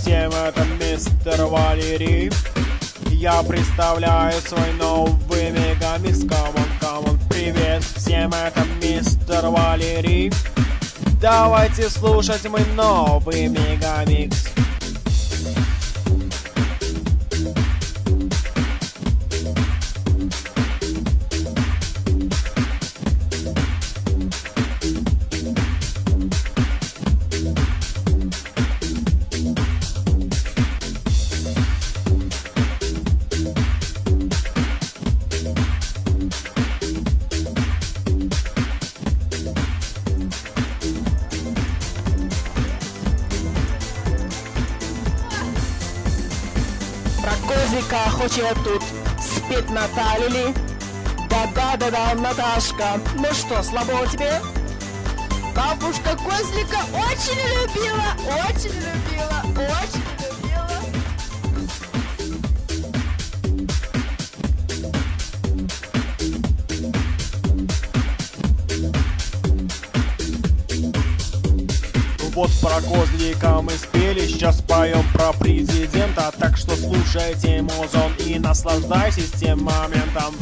всем, это мистер Валерий. Я представляю свой новый мегамикс. Камон, привет всем, это мистер Валерий. Давайте слушать мой новый мегамикс. Козика хочет тут спеть Натальи. Да, Наташка. Ну что, слабо тебе? Бабушка Козлика очень любила. Вот про Козлика мы спели, сейчас поем про президента. Так что слушайте музон и наслаждайтесь тем моментом.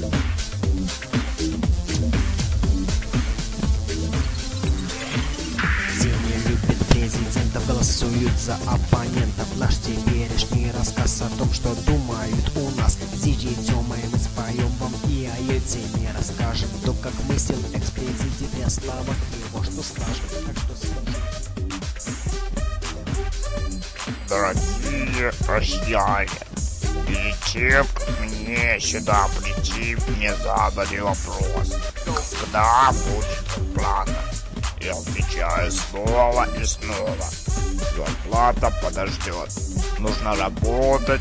Все не любят президентов, голосуют за оппонентов. Наш теперешний рассказ о том, что думают у нас. Зайдем, мы споем вам и о Юте не расскажем. То, как мыслил экс-президент, я слава его, что скажем. Так что слушай. Дорогие россияне, перед тем, как мне сюда прийти, мне задали вопрос, когда будет зарплата? Я отвечаю снова и снова. Зарплата подождет. Нужно работать,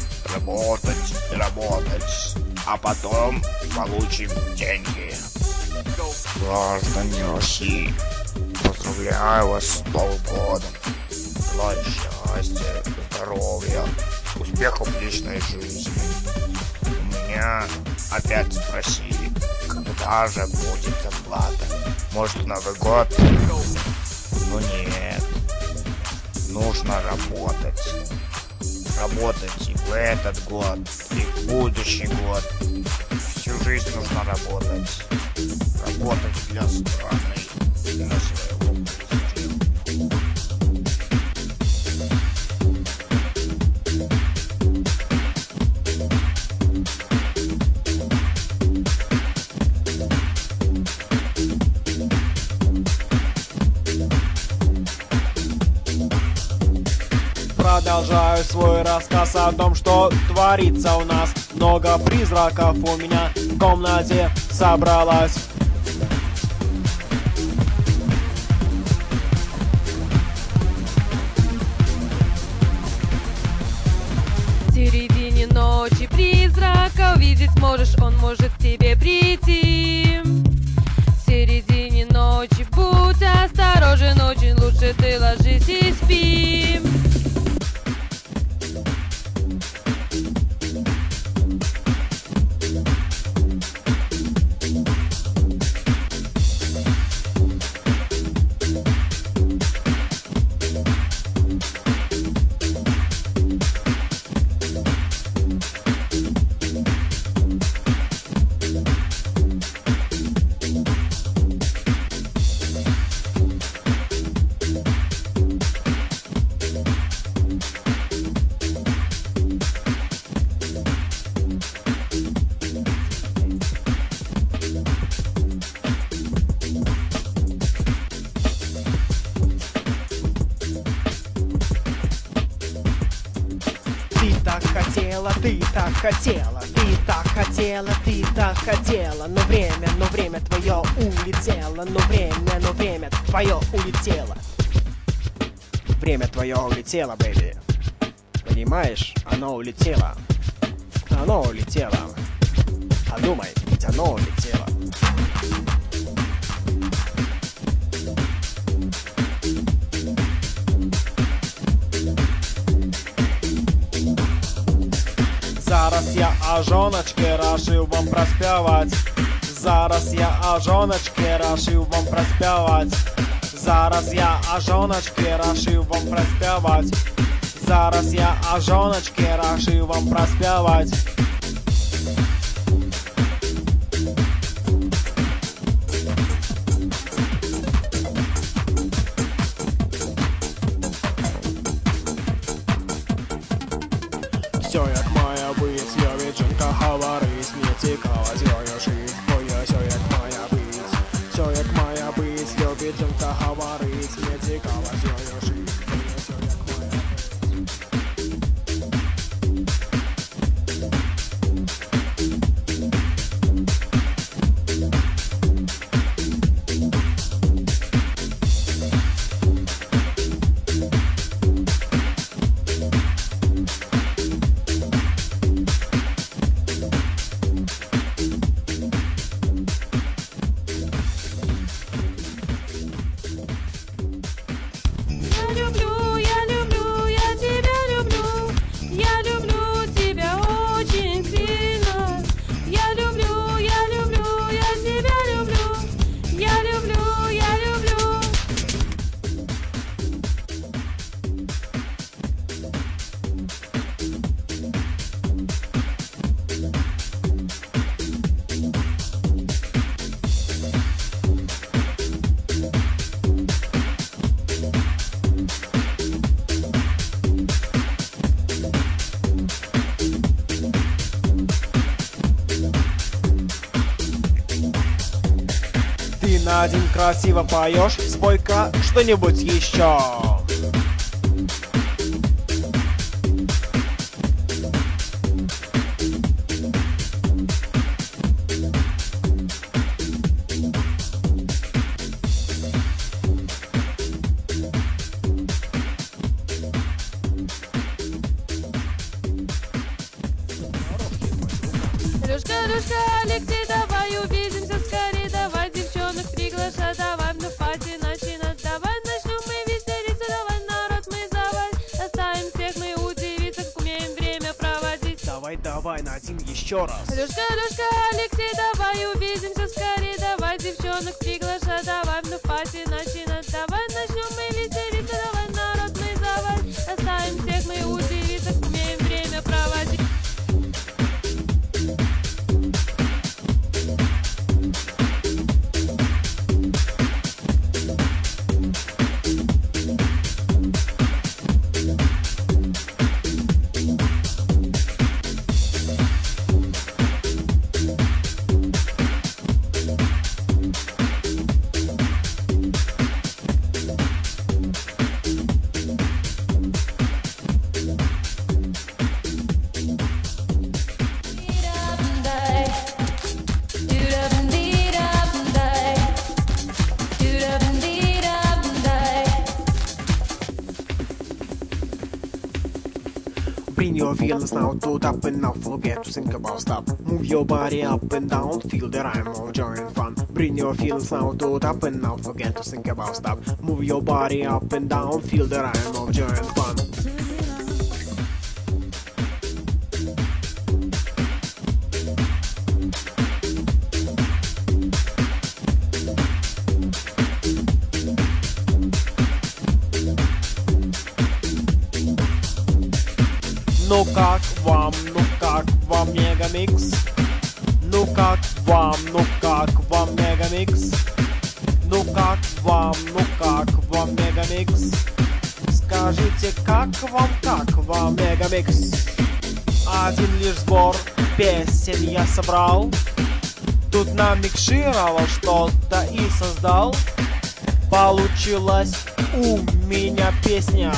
а потом получим деньги. Граждане России, поздравляю вас с Новым годом. Желаю счастья, здоровья, успехов в личной жизни. У меня опять спросили, когда же будет зарплата? Может, в Новый год? Ну нет. Нужно работать. Работать и в этот год, и в будущий год. Всю жизнь нужно работать. Работать для страны, для своего президента. Продолжаю свой рассказ о том, что творится у нас. Много призраков у меня в комнате собралось. В середине ночи призрака увидеть можешь, он может к тебе прийти. В середине ночи будь осторожен, очень лучше ты ложись и спи. Ты так хотела, но время твое улетело, время твое улетело. Время твое улетело, бэйби. Понимаешь, оно улетело. Подумай, ведь оно улетело. Зараз я о жоночке рашив вам проспявать. Зараз я о жоночке рашив вам проспявать. Зараз я о жоночке рашив вам проспявать. зараз я о жоночке рашу вам проспевать. Все як має бить, я віджинка говорить, не цікава з'єю жить, моя все як має бить. Все як має бить, я віджинка говорить, не цікава з'єю жить, моя все як має бить. Ты на день красиво поешь, спой-ка что-нибудь еще. Лёшка, Лёшка, Алексей, давай увидимся скорее, давай девчонок приглашай, давай на пати начинать, давай начнем мы веселиться, давай народ мы заваль, оставим всех мы удивиться, как умеем время проводить. Давай, давай, Надин, еще раз. Лёшка, Лёшка, Алексей, давай увидимся скорее, давай девчонок приглашай, давай на пати начинать, давай начнем мы веселиться, давай народ мы заваль, оставим всех мы удивиться, как умеем время проводить. Bring your feelings now, toed up and now, forget to think about stop. Move your body up and down, feel the rhyme of joy and fun. Bring your feelings now, toed up and now, forget to think about stop. Move your body up and down, feel the rhyme of joy and fun. Ну как вам мегамикс? Ну как вам мегамикс? Ну как вам мегамикс? Скажите, как вам мегамикс? Один лишь сбор песен я собрал, тут намикшировал что-то и создал. Получилась у меня песня.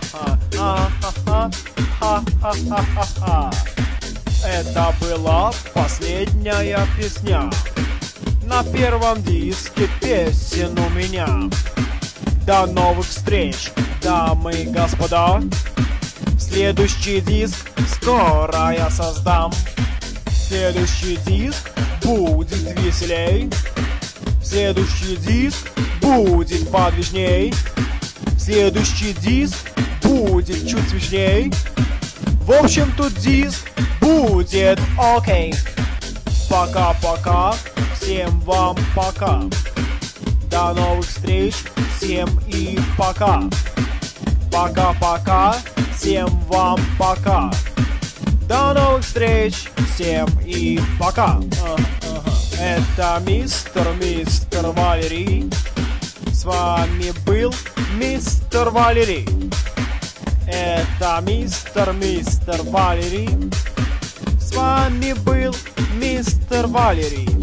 Ха-ха-ха-ха-ха-ха-ха-ха. Это была последняя песня на первом диске песен у меня. До новых встреч, дамы и господа. Следующий диск скоро я создам. Следующий диск будет веселей. Следующий диск будет подвижней. Следующий диск будет чуть смешней. В общем, тут диск будет окей. Пока-пока, всем вам пока. До новых встреч, всем и пока. Пока-пока, Всем вам пока. До новых встреч. Всем и пока. Это мистер Валерий. С вами был мистер Валерий. Это мистер Валерий. С вами был мистер Валерий.